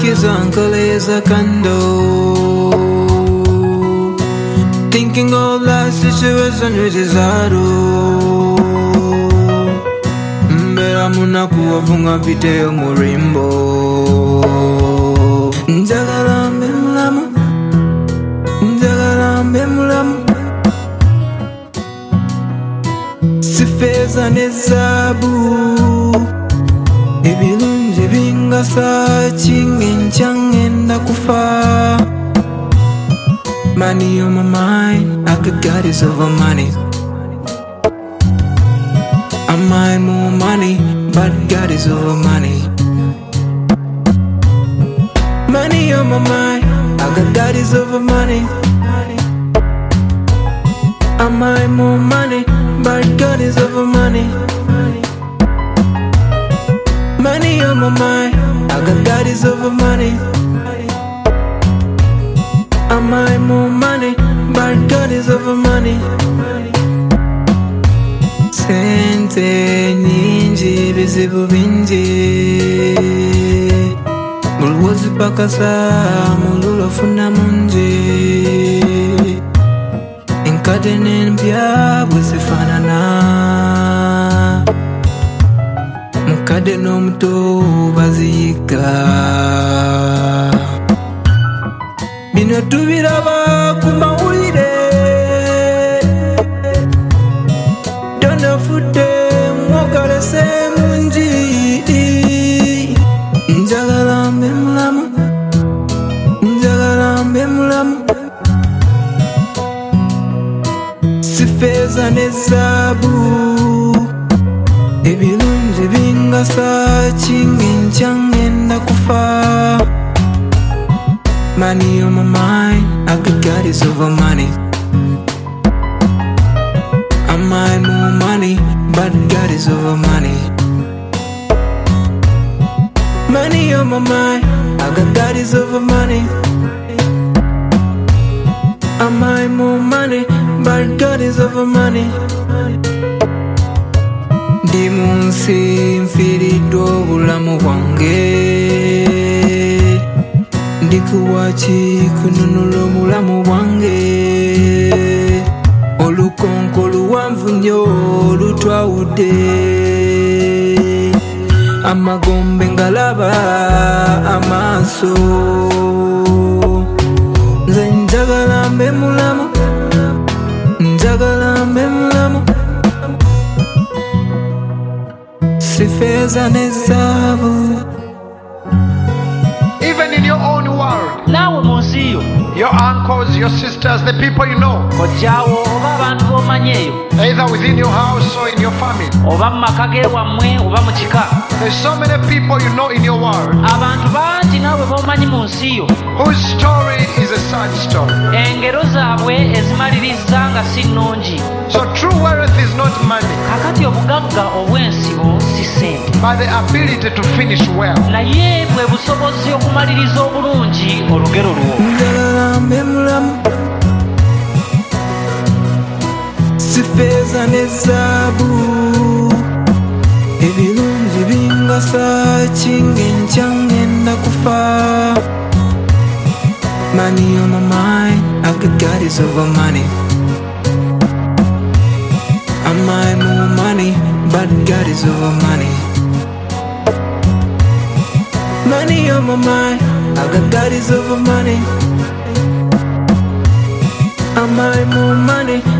nikizankoleza kando, thinking of life situation wezizaro. Mbera munaku wafunga video murimbo, njagala mbe mulamu, njagala mbe mulamu. Sifeza nezabu, ebirungi bingasa kingenkya ngenda kufa. Money on my mind, I could God is over money. I mind more money, but God is over money. Money on my mind, I got God is over money. I mind more money, but God is over money. Money on my mind, I got God is over money. I mind more money, but God is over money. Sente nyingi bizibu bingi, mulwozi pakasa mululu ofuna mungi. Enkade n'empya bwe zifaanana, mukadde n'omuto baziyiga. Bino tubiraba ku mawulire, donafudde mwokalese mungi. Njagala mbe mulamu, njagala mbe mulamu. Sifeza ne zaabu, ebirungi bingasa kingenkya ngenda kufa. Money on my mind, I got God is over money. I mind more money, but God is over money. Money on my mind, I got God is over money. I mind more money, but God is over money. Ndi munsi nfiiriddwa obulamu bwange, ndikuwaki kununula omulamu bwange. Olukonko luwanvu nnyo lutwawudde, amagombe ngalaba amaaso. Nze njagala mbe mulamu, njagala mbe mulamu. Sifeza ne zaabu. Even in your own world, nawe munsiyo, your uncles, your sisters, the people you know, kojjawo oba abantu b'omanyeeyo, either within your house or in your family. oba mu maka g'ewammwe oba mu kika. There's so many people you know in your world Abantu bangi naawe b'omanyi mu nsi yo, whose story is a sad story. engero zaabwe ezimaliriza nga si nnungi. So true wealth is not money, Kakati obugagga obw'ensibo si ssente, but the ability to finish well. naye bwe busobozi okumaliriza obulungi olugero lwo. Njagala mbe mulamu, sifeza ne zaabu, ebirungi bingasa kingenkya ngenda kufa. Money on my mind, I got God is over money. I mind more money, but God is over money. Money on my mind, I got God is over money. I mind more money,